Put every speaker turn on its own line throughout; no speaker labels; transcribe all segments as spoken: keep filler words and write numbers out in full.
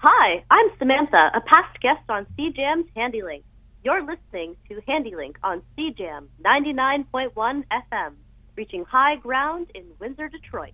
Hi, I'm Samantha, a past guest on C Jam's HandyLink. You're listening to HandyLink on C Jam ninety-nine point one F M, reaching high ground in Windsor, Detroit.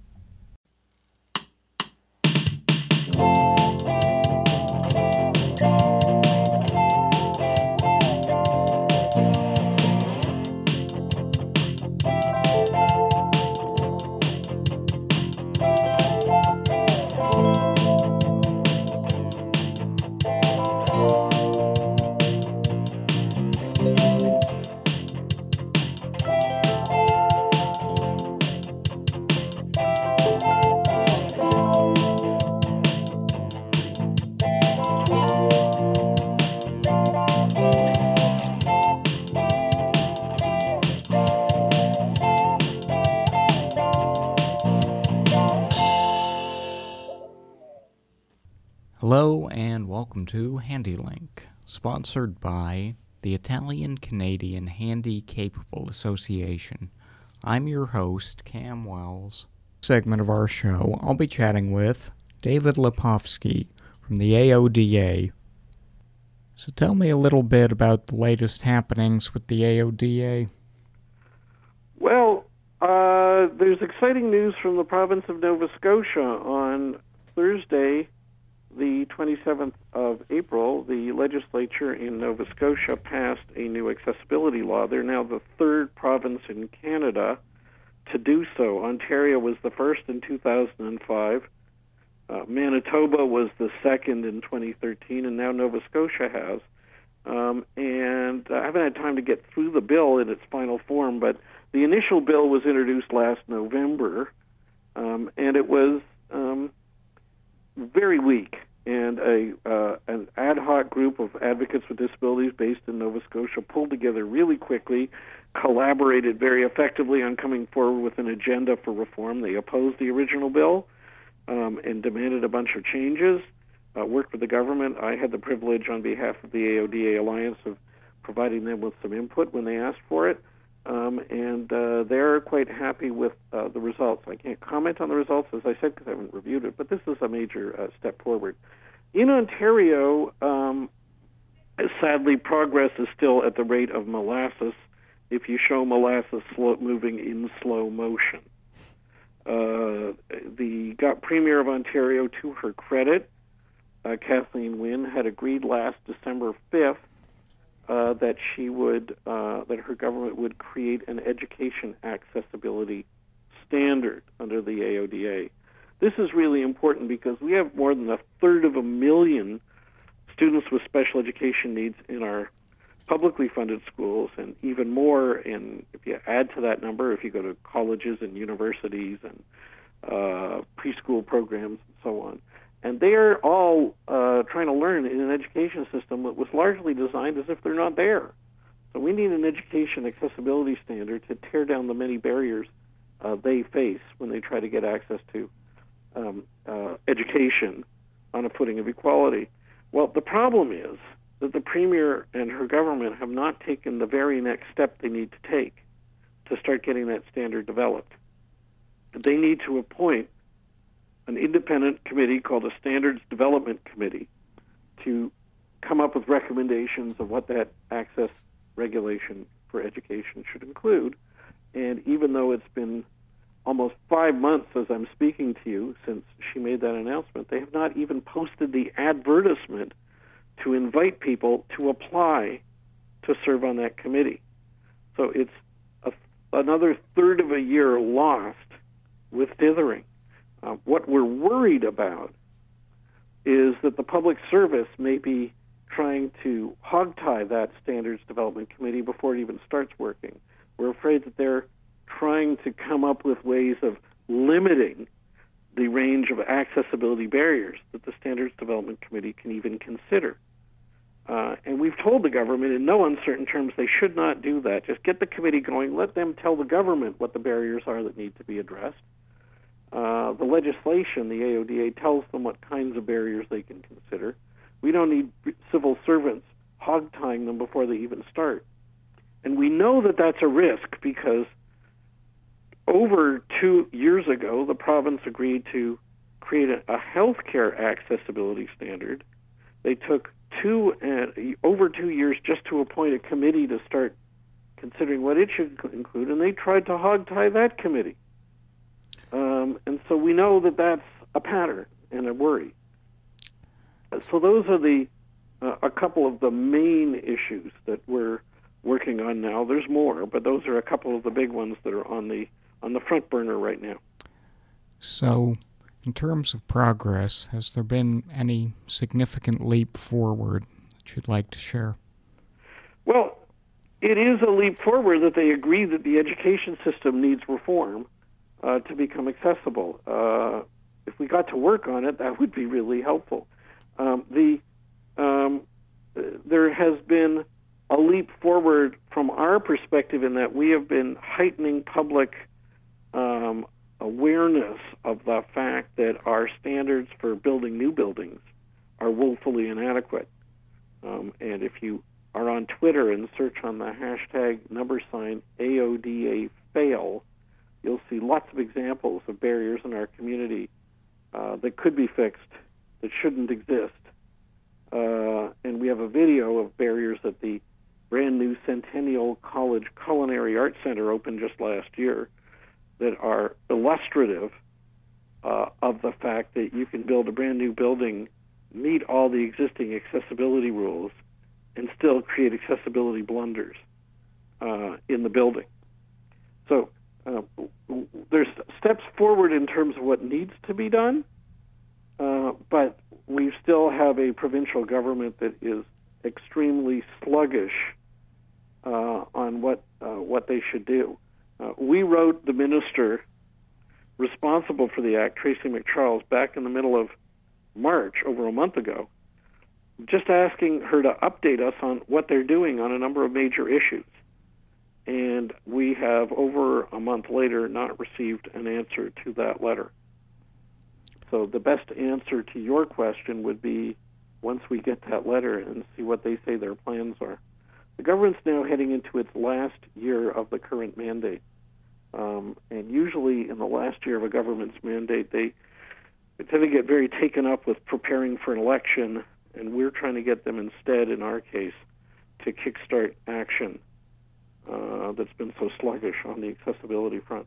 Hello and welcome to HandyLink, sponsored by the Italian-Canadian Handy Capable Association. I'm your host, Cam Wells. Segment of our show, I'll be chatting with David Lepofsky from the A O D A. So tell me a little bit about the latest happenings with the A O D A.
Well, uh, there's exciting news from the province of Nova Scotia. On Thursday, the twenty-seventh of April, the legislature in Nova Scotia passed a new accessibility law. They're now the third province in Canada to do so. Ontario was the first in two thousand five. Uh, Manitoba was the second in twenty thirteen, and now Nova Scotia has. Um, and I haven't had time to get through the bill in its final form, but the initial bill was introduced last November, um, and it was um, very weak. And a uh, an ad hoc group of advocates with disabilities based in Nova Scotia pulled together really quickly, collaborated very effectively on coming forward with an agenda for reform. They opposed the original bill um, and demanded a bunch of changes, uh, worked with the government. I had the privilege on behalf of the A O D A Alliance of providing them with some input when they asked for it. Um, and uh, they're quite happy with uh, the results. I can't comment on the results, as I said, because I haven't reviewed it, but this is a major uh, step forward. In Ontario, um, sadly, progress is still at the rate of molasses if you show molasses slow, moving in slow motion. Uh, the got Premier of Ontario, to her credit, uh, Kathleen Wynne, had agreed last December fifth Uh, that she would, uh, that her government would create an education accessibility standard under the A O D A. This is really important because we have more than a third of a million students with special education needs in our publicly funded schools, and even more in, if you add to that number, if you go to colleges and universities and uh, preschool programs and so on. And they are all uh, trying to learn in an education system that was largely designed as if they're not there. So we need an education accessibility standard to tear down the many barriers uh, they face when they try to get access to um, uh, education on a footing of equality. Well, the problem is that the Premier and her government have not taken the very next step they need to take to start getting that standard developed. They need to appoint an independent committee called a Standards Development Committee to come up with recommendations of what that access regulation for education should include. And even though it's been almost five months as I'm speaking to you since she made that announcement, they have not even posted the advertisement to invite people to apply to serve on that committee. So it's a, another third of a year lost with dithering. Uh, what we're worried about is that the public service may be trying to hogtie that Standards Development Committee before it even starts working. We're afraid that they're trying to come up with ways of limiting the range of accessibility barriers that the Standards Development Committee can even consider. Uh, and we've told the government in no uncertain terms they should not do that. Just get the committee going. Let them tell the government what the barriers are that need to be addressed. Uh, the legislation, the A O D A, tells them what kinds of barriers they can consider. We don't need civil servants hog-tying them before they even start. And we know that that's a risk because over two years ago, the province agreed to create a, a healthcare accessibility standard. They took two uh, over two years just to appoint a committee to start considering what it should include, and they tried to hogtie that committee. Um, and so we know that that's a pattern and a worry. So those are the uh, a couple of the main issues that we're working on now. There's more, but those are a couple of the big ones that are on the on the front burner right now.
So, in terms of progress, has there been any significant leap forward that you'd like to share?
Well, it is a leap forward that they agree that the education system needs reform uh, to become accessible. Uh, if we got to work on it, that would be really helpful. Um, the um, there has been a leap forward from our perspective in that we have been heightening public um, awareness of the fact that our standards for building new buildings are woefully inadequate. Um, and if you are on Twitter and search on the hashtag number sign A O D A fail, you'll see lots of examples of barriers in our community uh, that could be fixed, that shouldn't exist. Uh, and we have a video of barriers at the brand new Centennial College Culinary Arts Center opened just last year that are illustrative uh, of the fact that you can build a brand new building, meet all the existing accessibility rules, and still create accessibility blunders uh, in the building. So uh, there's steps forward in terms of what needs to be done, uh, but we still have a provincial government that is extremely sluggish uh, on what uh, what they should do. Uh, we wrote the minister responsible for the act, Tracy McCharles, back in the middle of March, over a month ago, just asking her to update us on what they're doing on a number of major issues. And we have, over a month later, not received an answer to that letter. So the best answer to your question would be once we get that letter and see what they say their plans are. The government's now heading into its last year of the current mandate. Um, and usually in the last year of a government's mandate, they, they tend to get very taken up with preparing for an election, and we're trying to get them instead, in our case, to kickstart action uh, that's been so sluggish on the accessibility front.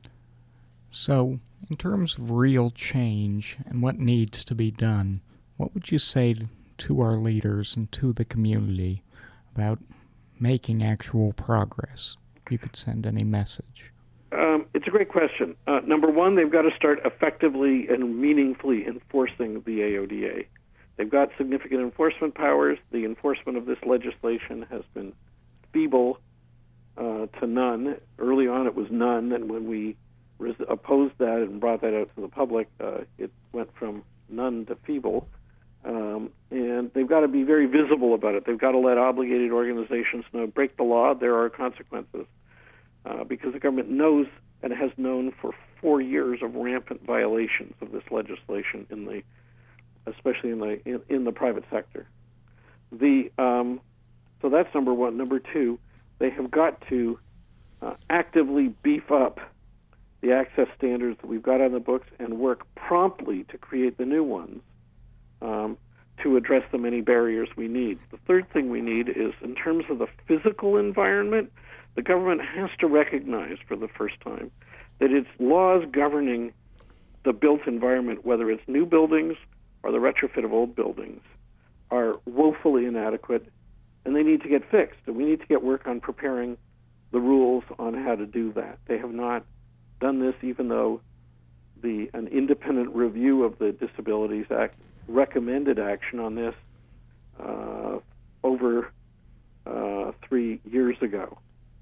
So, in terms of real change and what needs to be done, what would you say to our leaders and to the community about making actual progress? If you could send any message.
Um, it's a great question. Uh, number one, they've got to start effectively and meaningfully enforcing the A O D A. They've got significant enforcement powers. The enforcement of this legislation has been feeble uh, to none. Early on, it was none, and when we res- opposed that and brought that out to the public, uh, it went from none to feeble. Um, and they've got to be very visible about it. They've got to let obligated organizations know, break the law, there are consequences. Uh, because the government knows and has known for four years of rampant violations of this legislation in the, especially in the in, in the private sector. The um, so that's number one. Number two, they have got to uh, actively beef up the access standards that we've got on the books and work promptly to create the new ones um, to address the many barriers we need. The third thing we need is, in terms of the physical environment, the government has to recognize for the first time that its laws governing the built environment, whether it's new buildings or the retrofit of old buildings, are woefully inadequate, and they need to get fixed. And we need to get work on preparing the rules on how to do that. They have not done this, even though the an independent review of the Disabilities Act recommended action on this uh, over uh, three years ago.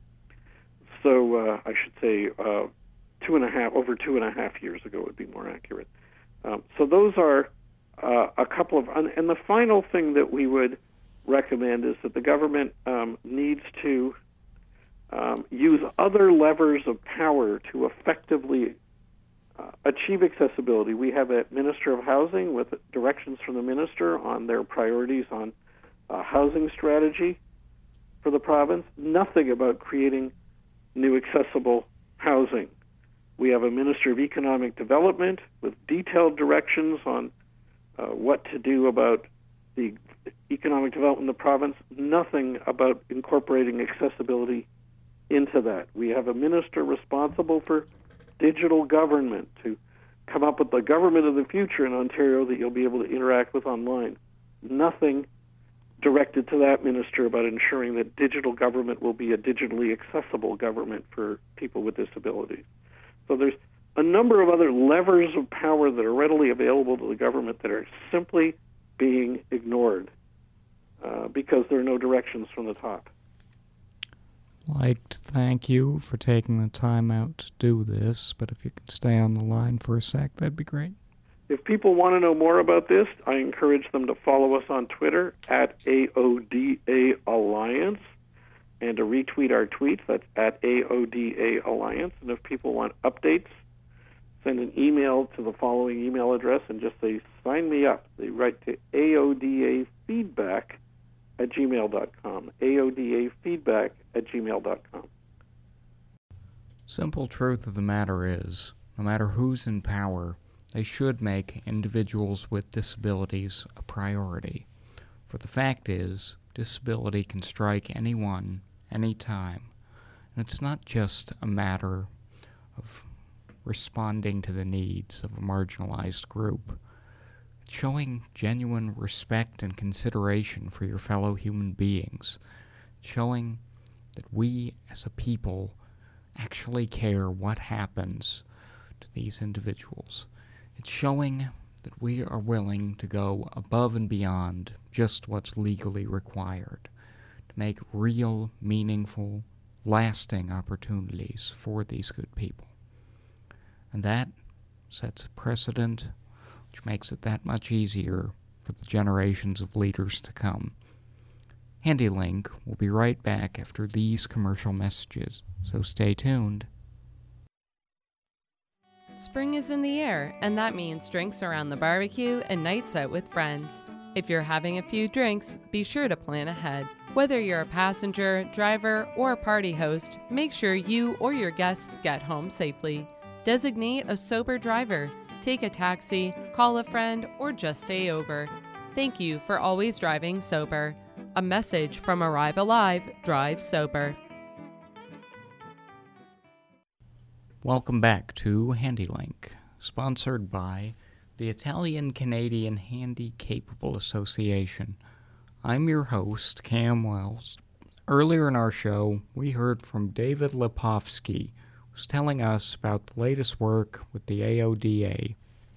So uh, I should say uh, two and a half, over two and a half years ago would be more accurate. Um, so those are uh, a couple of, and the final thing that we would recommend is that the government um, needs to um, use other levers of power to effectively uh, achieve accessibility. We have a Minister of Housing with directions from the minister on their priorities on uh, housing strategy for the province. Nothing about creating new accessible housing. We have a Minister of Economic Development with detailed directions on uh, what to do about the economic development of the province, nothing about incorporating accessibility into that. We have a minister responsible for digital government to come up with the government of the future in Ontario that you'll be able to interact with online. Nothing directed to that minister about ensuring that digital government will be a digitally accessible government for people with disabilities. So there's a number of other levers of power that are readily available to the government that are simply being ignored uh, because there are no directions from the top.
I'd like to thank you for taking the time out to do this, but if you could stay on the line for a sec, that'd be great.
If people want to know more about this, I encourage them to follow us on Twitter at A O D A Alliance and to retweet our tweets. That's at A O D A Alliance. And if people want updates, send an email to the following email address and just say, sign me up. They write to A O D A feedback at gmail dot com. A O D A feedback at gmail dot com.
Simple truth of the matter is, no matter who's in power, they should make individuals with disabilities a priority. For the fact is, disability can strike anyone, anytime. And it's not just a matter of responding to the needs of a marginalized group. It's showing genuine respect and consideration for your fellow human beings. It's showing that we as a people actually care what happens to these individuals. It's showing that we are willing to go above and beyond just what's legally required to make real, meaningful, lasting opportunities for these good people. And that sets a precedent which makes it that much easier for the generations of leaders to come. HandyLink will be right back after these commercial messages, so stay tuned.
Spring is in the air, and that means drinks around the barbecue and nights out with friends. If you're having a few drinks, be sure to plan ahead. Whether you're a passenger, driver, or a party host, make sure you or your guests get home safely. Designate a sober driver, take a taxi, call a friend, or just stay over. Thank you for always driving sober. A message from Arrive Alive, Drive Sober.
Welcome back to HandyLink, sponsored by the Italian-Canadian Handy-Capable Association. I'm your host, Cam Wells. Earlier in our show, we heard from David Lepofsky, who was telling us about the latest work with the A O D A.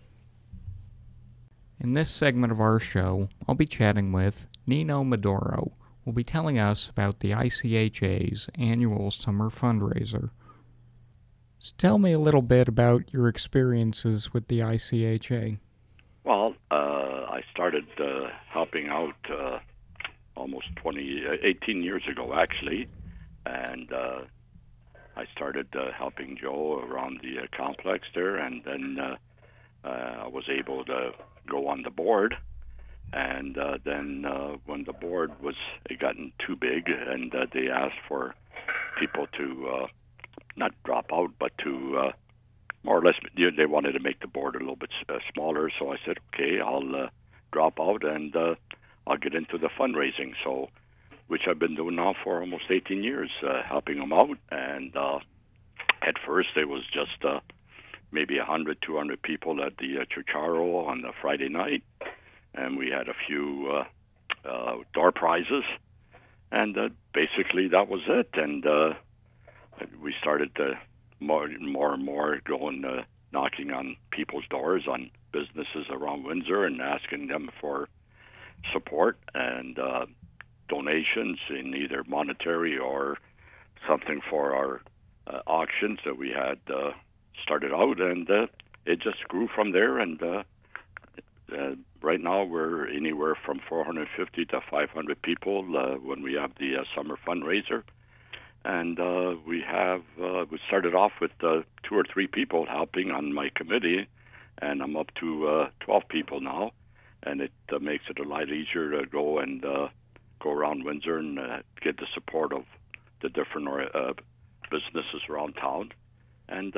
In this segment of our show, I'll be chatting with Nino Maduro, who will be telling us about the I C H A's annual summer fundraiser. So tell me a little bit about your experiences with the I C H A.
Well, uh, I started uh, helping out uh, almost twenty, eighteen years ago, actually, and uh, I started uh, helping Joe around the uh, complex there, and then uh, uh, I was able to go on the board, and uh, then uh, when the board was it gotten too big, and uh, they asked for people to uh, not drop out, but to uh, more or less, they wanted to make the board a little bit uh, smaller. So I said, okay, I'll uh, drop out and uh, I'll get into the fundraising. So, which I've been doing now for almost eighteen years, uh, helping them out. And uh, at first, it was just uh, maybe one hundred, two hundred people at the uh, Chicharro on the Friday night, and we had a few uh, uh, door prizes, and uh, basically that was it. And uh, we started to more, more and more going, uh, knocking on people's doors on businesses around Windsor and asking them for support and uh, donations in either monetary or something for our uh, auctions that we had uh, started out, and uh, it just grew from there. And uh, uh, right now we're anywhere from four hundred fifty to five hundred people uh, when we have the uh, summer fundraiser. And uh, we have uh, we started off with uh, two or three people helping on my committee, and I'm up to uh, twelve people now, and it uh, makes it a lot easier to go and uh, go around Windsor and uh, get the support of the different uh, businesses around town, and uh,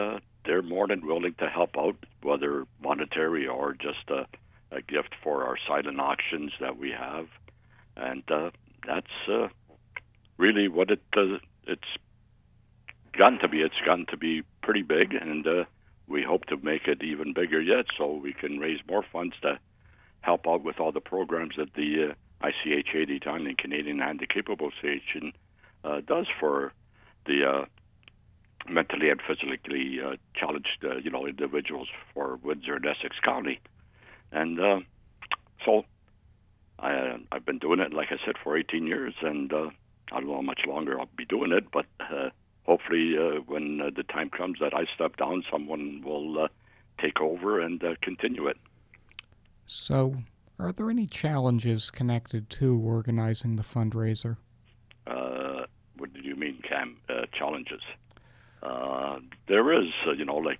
they're more than willing to help out, whether monetary or just a, a gift for our silent auctions that we have. And uh, that's uh, really what it uh, it's gotten to be. It's gotten to be pretty big, and uh, we hope to make it even bigger yet, so we can raise more funds to help out with all the programs that the uh, I C H A, the Italian Canadian Handicapable Association, uh, does for the uh, mentally and physically uh, challenged, uh, you know, individuals for Windsor and Essex County. And uh, so I, uh, I've been doing it, like I said, for eighteen years, and uh, I don't know how much longer I'll be doing it, but uh, hopefully uh, when uh, the time comes that I step down, someone will uh, take over and uh, continue it.
So, are there any challenges connected to organizing the fundraiser?
Uh, what do you mean, Cam? Uh, challenges? Uh, there is, uh, you know, like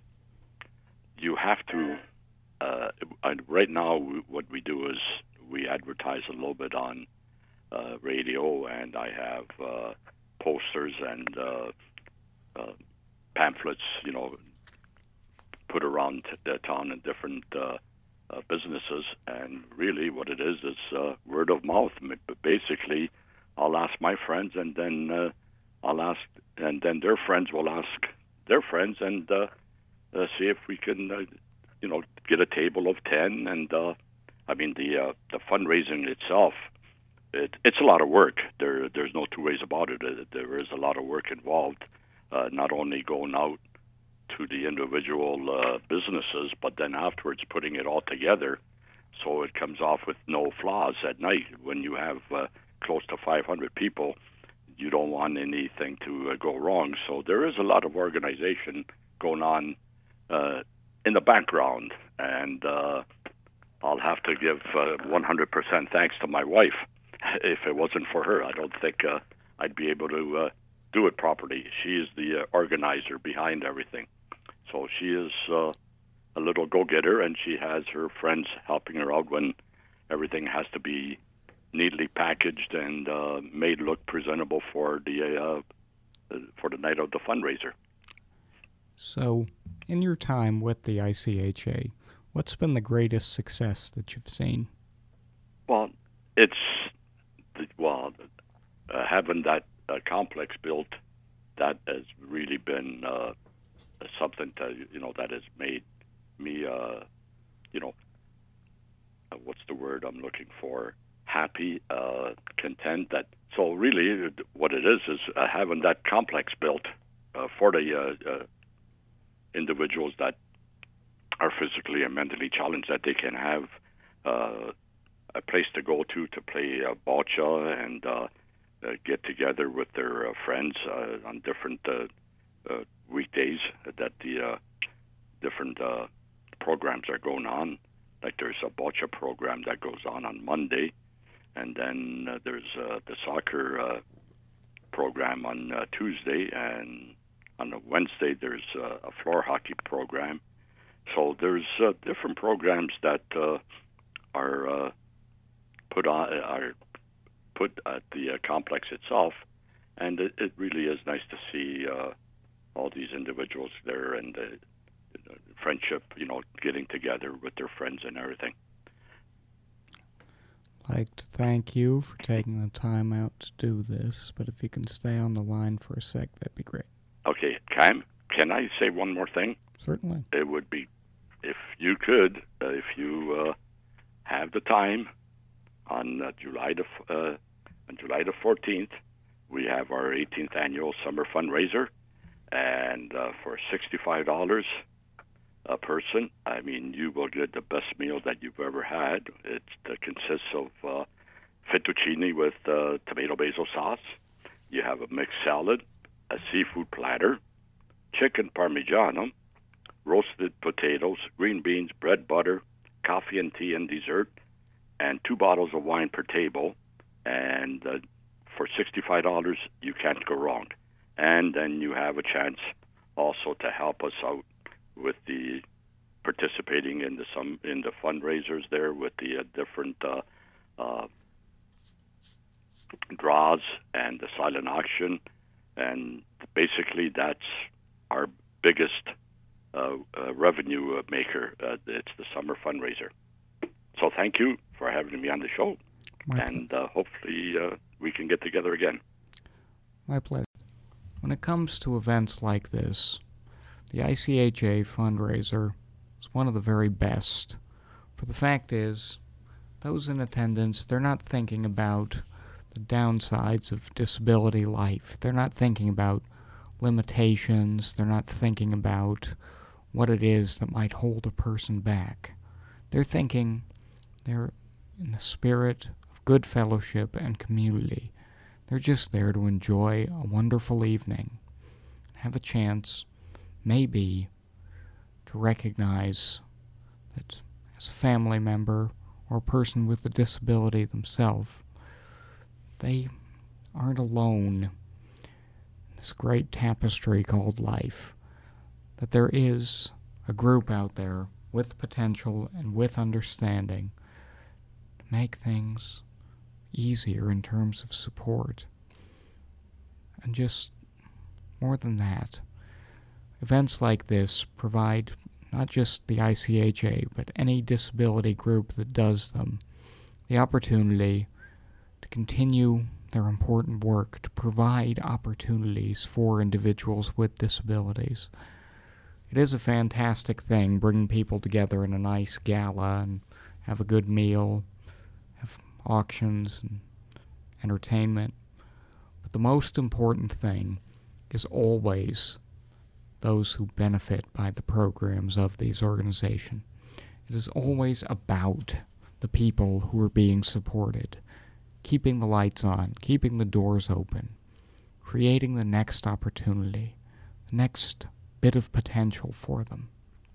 you have to. Uh, I, right now, we, what we do is we advertise a little bit on uh, radio, and I have uh, posters and uh, uh, pamphlets, you know, put around the town in different uh, uh, businesses. And really, what it is is uh, word of mouth. Basically, I'll ask my friends, and then uh, I'll ask, and then their friends will ask their friends, and uh, uh, see if we can, uh, you know, get a table of ten. And uh, I mean, the uh, the fundraising itself, it, it's a lot of work. There, there's no two ways about it. There is a lot of work involved. Uh, not only going out to the individual uh, businesses, but then afterwards putting it all together so it comes off with no flaws at night. When you have uh, close to five hundred people, you don't want anything to uh, go wrong. So there is a lot of organization going on uh, in the background, and uh, I'll have to give uh, one hundred percent thanks to my wife. If it wasn't for her, I don't think uh, I'd be able to uh, do it properly. She is the uh, organizer behind everything. So she is uh, a little go-getter, and she has her friends helping her out when everything has to be neatly packaged and uh, made look presentable for the uh, for the night of the fundraiser.
So, in your time with the I C H A, what's been the greatest success that you've seen?
Well, it's well uh, having that uh, complex built. That has really been uh, something to, you know, that has made me, uh, you know, uh, what's the word I'm looking for? Happy, uh, content. That so really, what it is is uh, having that complex built uh, for the uh, uh, individuals that are physically and mentally challenged, that they can have uh, a place to go to to play uh, bocce and uh, uh, get together with their uh, friends uh, on different uh, uh, weekdays that the uh, different uh, programs are going on. Like there's a bocce program that goes on on Monday, and then uh, there's uh, the soccer uh, program on uh, Tuesday, and on a Wednesday there's uh, a floor hockey program. So there's uh, different programs that uh, are uh, put on are put at the uh, complex itself, and it, it really is nice to see uh, all these individuals there and the, the friendship, you know, getting together with their friends and everything.
I'd like to thank you for taking the time out to do this, but if you can stay on the line for a sec, that'd be great.
Okay, Cam, can I say one more thing?
Certainly.
It would be, if you could, uh, if you uh, have the time, on uh, July the uh, on July the fourteenth, we have our eighteenth annual summer fundraiser, and uh, for sixty-five dollars a person, I mean, you will get the best meal that you've ever had. It uh, consists of uh, fettuccine with uh, tomato basil sauce. You have a mixed salad, a seafood platter, chicken parmigiano, roasted potatoes, green beans, bread, butter, coffee and tea and dessert, and two bottles of wine per table. And uh, for sixty-five dollars, you can't go wrong. And then you have a chance also to help us out with the participating in the some in the fundraisers there with the uh, different uh, uh, draws and the silent auction. And basically, that's our biggest uh, uh, revenue maker. Uh, it's the summer fundraiser. So thank you for having me on the show,
My
and uh, hopefully uh, we can get together again.
My pleasure. When it comes to events like this, the I C H A fundraiser is one of the very best. For the fact is, those in attendance, they're not thinking about the downsides of disability life. They're not thinking about limitations. They're not thinking about what it is that might hold a person back. They're thinking they're in the spirit of good fellowship and community. They're just there to enjoy a wonderful evening, have a chance, maybe, to recognize that as a family member or a person with a disability themselves, they aren't alone in this great tapestry called life, that there is a group out there with potential and with understanding to make things easier in terms of support. And just more than that, events like this provide not just the I C H A, but any disability group that does them, the opportunity to continue their important work to provide opportunities for individuals with disabilities. It is a fantastic thing bringing people together in a nice gala and have a good meal, have auctions and entertainment. But the most important thing is always those who benefit by the programs of these organizations. It is always about the people who are being supported, keeping the lights on, keeping the doors open, creating the next opportunity, the next bit of potential for them.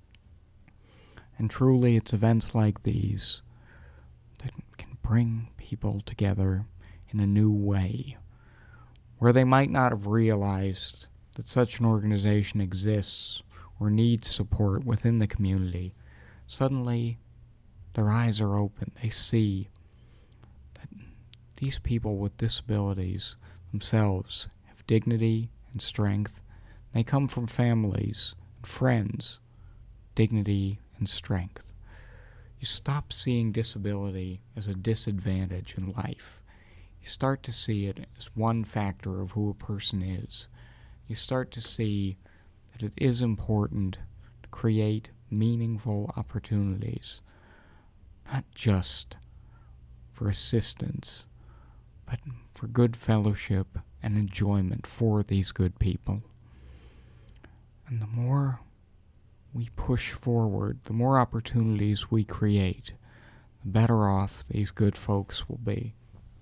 And truly, it's events like these that can bring people together in a new way, where they might not have realized that such an organization exists or needs support within the community. Suddenly, their eyes are open. They see that these people with disabilities themselves have dignity and strength. They come from families and friends, dignity and strength. You stop seeing disability as a disadvantage in life. You start to see it as one factor of who a person is. You start to see that it is important to create meaningful opportunities, not just for assistance, but for good fellowship and enjoyment for these good people. And the more we push forward, the more opportunities we create, the better off these good folks will be.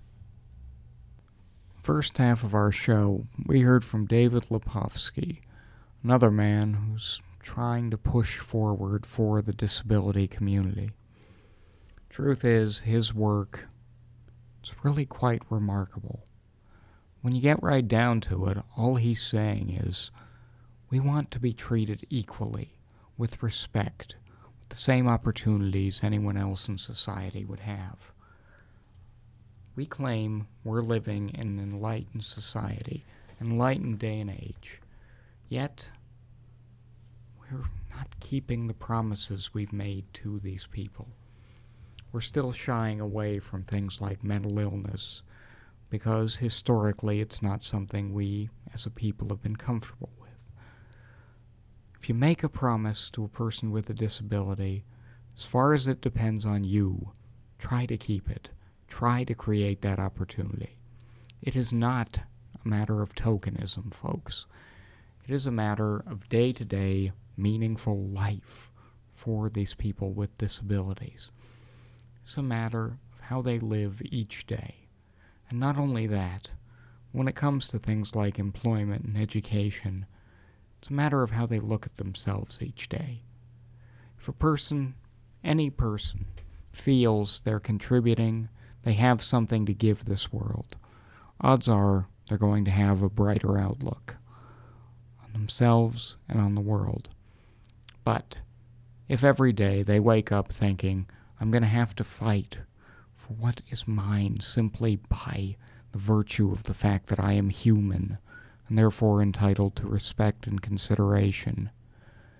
First half of our show, we heard from David Lepofsky, another man who's trying to push forward for the disability community. Truth is, his work is really quite remarkable. When you get right down to it, all he's saying is, we want to be treated equally, with respect, with the same opportunities anyone else in society would have. We claim we're living in an enlightened society, an enlightened day and age. Yet, we're not keeping the promises we've made to these people. We're still shying away from things like mental illness, because historically it's not something we as a people have been comfortable with. If you make a promise to a person with a disability, as far as it depends on you, try to keep it. Try to create that opportunity. It is not a matter of tokenism, folks. It is a matter of day-to-day, meaningful life for these people with disabilities. It's a matter of how they live each day. And not only that, when it comes to things like employment and education, it's a matter of how they look at themselves each day. If a person, any person, feels they're contributing, they have something to give this world, odds are they're going to have a brighter outlook on themselves and on the world. But if every day they wake up thinking, I'm going to have to fight for what is mine simply by the virtue of the fact that I am human and therefore entitled to respect and consideration,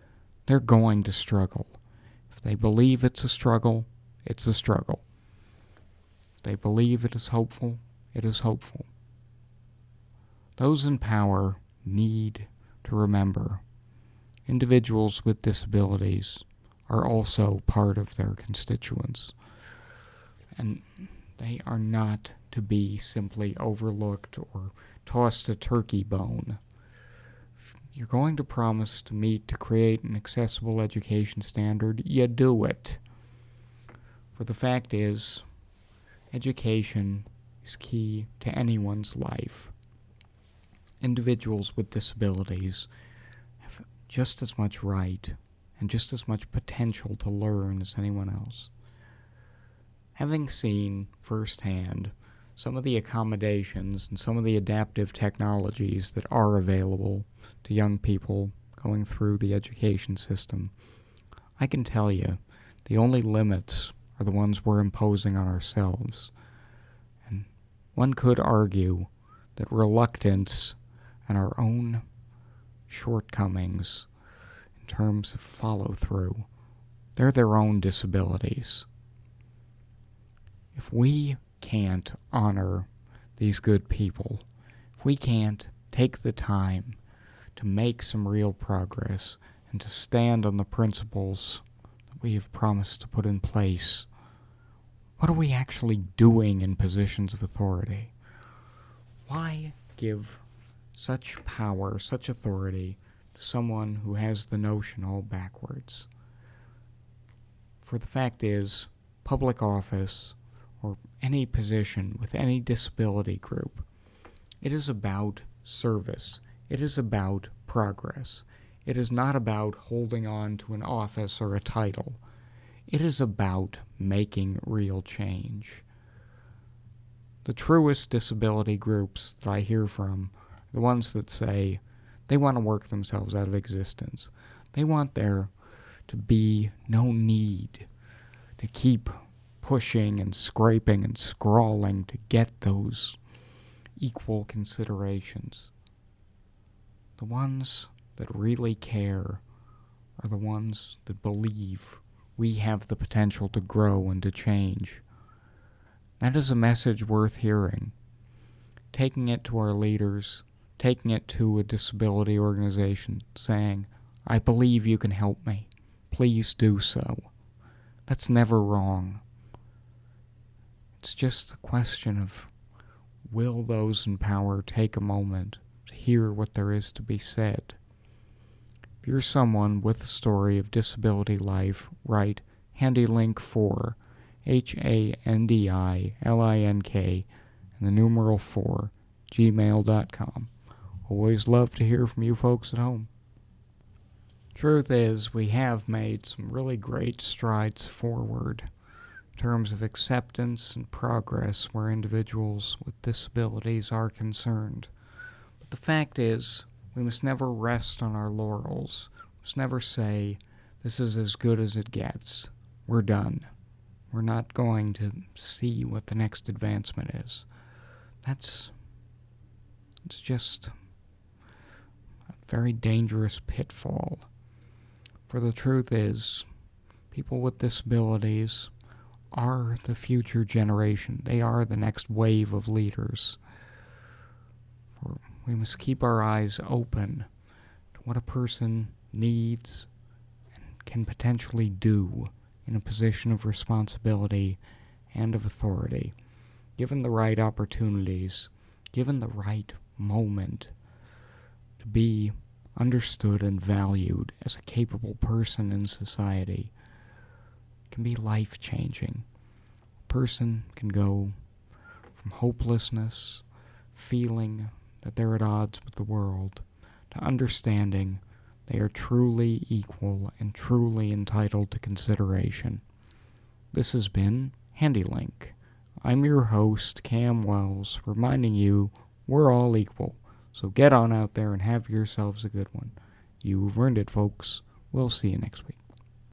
they're going to struggle. If they believe it's a struggle, it's a struggle. If they believe it is hopeful, it is hopeful. Those in power need to remember individuals with disabilities are also part of their constituents, and they are not to be simply overlooked or tossed a turkey bone. If you're going to promise to meet to create an accessible education standard, you do it. For the fact is, education is key to anyone's life. Individuals with disabilities have just as much right and just as much potential to learn as anyone else. Having seen firsthand some of the accommodations and some of the adaptive technologies that are available to young people going through the education system, I can tell you the only limits are the ones we're imposing on ourselves. And one could argue that reluctance and our own shortcomings in terms of follow-through, they're their own disabilities. If we can't honor these good people, if we can't take the time to make some real progress and to stand on the principles that we have promised to put in place, what are we actually doing in positions of authority? Why give such power, such authority to someone who has the notion all backwards? For the fact is, public office or any position with any disability group, it is about service. It is about progress. It is not about holding on to an office or a title. It is about making real change. The truest disability groups that I hear from are the ones that say they want to work themselves out of existence. They want there to be no need to keep pushing and scraping and scrawling to get those equal considerations. The ones that really care are the ones that believe we have the potential to grow and to change. That is a message worth hearing. Taking it to our leaders, taking it to a disability organization, saying, I believe you can help me. Please do so. That's never wrong. It's just a question of, will those in power take a moment to hear what there is to be said? If you're someone with a story of disability life, write HandyLink four, H A N D I L I N K, and the numeral four, gmail dot com. Always love to hear from you folks at home. Truth is, we have made some really great strides forward in terms of acceptance and progress where individuals with disabilities are concerned. But the fact is, we must never rest on our laurels. We must never say, this is as good as it gets. We're done. We're not going to see what the next advancement is. That's it's just a very dangerous pitfall. For the truth is, people with disabilities are the future generation. They are the next wave of leaders. For we must keep our eyes open to what a person needs and can potentially do in a position of responsibility and of authority, given the right opportunities, given the right moment to be understood and valued as a capable person in society. Can be life-changing. A person can go from hopelessness, feeling that they're at odds with the world, to understanding they are truly equal and truly entitled to consideration. This has been HandyLink. I'm your host, Cam Wells, reminding you we're all equal. So get on out there and have yourselves a good one. You've earned it, folks. We'll see you next week.